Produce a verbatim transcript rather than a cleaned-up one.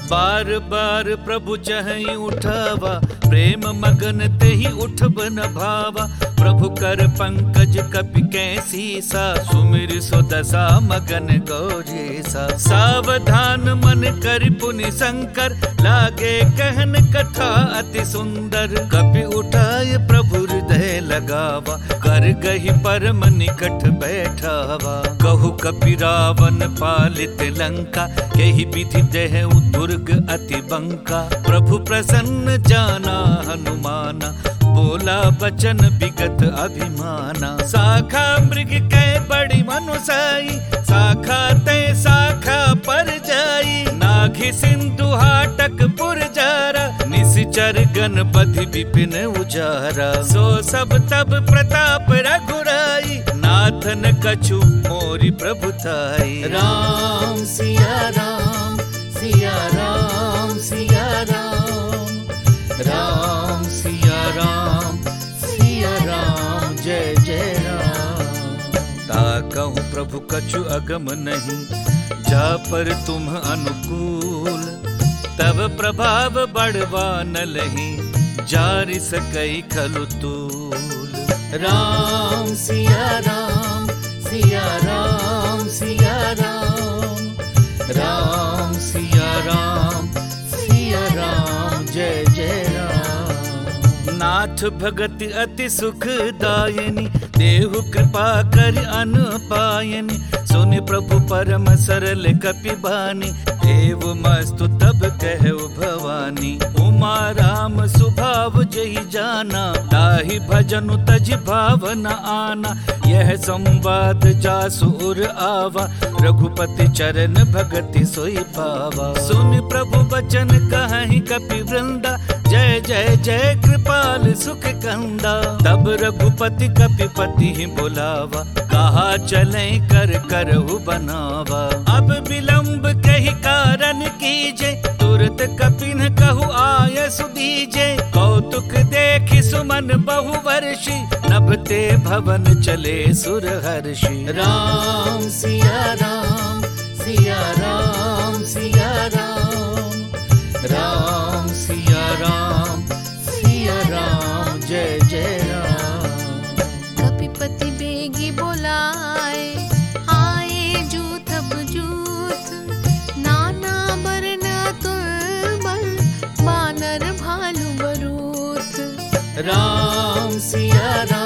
बार बार प्रभु चहि उठावा, प्रेम मगन ते ही उठ बन भावा। प्रभु कर पंकज कपि कैसी सा, सुमिर सो दशा मगन गौरीसा। सावधान मन कर पुनि शंकर, लागे कहन कथा अति सुंदर। कपि उठाय प्रभु हृदय लगावा, कर गही परम निकट बैठावा। कहु कपि रावण पालित लंका, यही विधि देहु दुर्ग अति बंका। प्रभु प्रसन्न जाना हनुमाना, बोला बचन विगत अभिमाना। शाखा मृग कै बड़ी मनुसाई, शाखा ते शाखा पर जाई। नाघि सिंधु हाटक पुर जारा, निश्चर गण बधि विपिन उजारा। सो सब तब प्रताप रघुराई, नाथन कछु मोरि प्रभुताई। राम सिया राम सिया राम सिया राम, राम सिया राम सिया राम जय जय राम। ताकहु प्रभु कछु अगम नहीं, जा पर तुम अनुकूल। तब प्रभाव बढ़वा न लही, जारि सकई खलु तूल। राम सिया राम सिया राम सिया राम, राम सिया राम सिया राम जय जय राम। नाथ भगति अति सुखदायिनी, देहु कृपा कर अन पायनि। सुनि प्रभु परम सरल कपि बानी, देव मस्तु तब कहु भवानी। उमा राम सुभाव जहि जाना, ताहि भजनु तज भावन आना। यह संवाद जासु उर आवा, रघुपति चरण भगति सोई पावा। सुनि प्रभु बचन कहहि कपि वृंदा, जय जय जय कृपाल सुख कंदा। तब रघुपति कपिपति ही बुलावा, कहा चले कर करहु बनावा। अब विलंब कही कारण कीजे, तुरत कपिन कहु आय सुदीजे। कौतुक देखि सुमन बहु वर्षि, नभते भवन चले सुर हर्षि। राम सिया राम सिया राम सिया राम, राम सिया राम सिया राम जय जय राम। कपिपति बेगी बोलाए, आए जूथ अब जूथ। नाना बरन अतुल बल, बानर भालु बरूथ। राम सिया राम